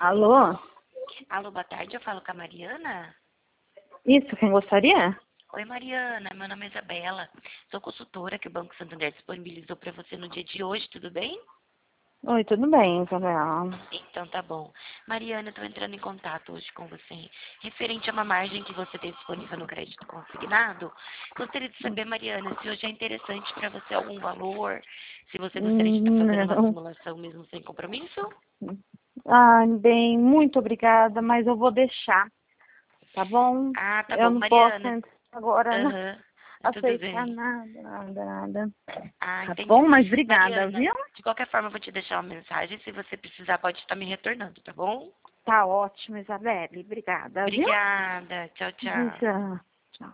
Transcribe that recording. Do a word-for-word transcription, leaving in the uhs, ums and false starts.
Alô? Alô, boa tarde, eu falo com a Mariana. Isso, quem gostaria? Oi, Mariana, meu nome é Isabela. Sou consultora que o Banco Santander disponibilizou para você no dia de hoje, tudo bem? Oi, tudo bem, Isabela? Então tá bom. Mariana, eu estou entrando em contato hoje com você referente a uma margem que você tem disponível no crédito consignado. Gostaria de saber, Mariana, se hoje é interessante para você algum valor, se você gostaria de estar Hum, fazendo uma Não. simulação mesmo sem compromisso. Ah, bem, muito obrigada, mas eu vou deixar, tá bom? Ah, tá Eu bom, não posso Mariana. entrar agora, não Aham, tudo aceitar bem. nada, nada, nada. Ah, Tá entendi. bom? Mas obrigada, Mariana, viu? de qualquer forma eu vou te deixar uma mensagem. Se você precisar, pode estar me retornando, tá bom? Tá ótimo, Isabelle. Obrigada, viu? Obrigada. Tchau, tchau. Tchau.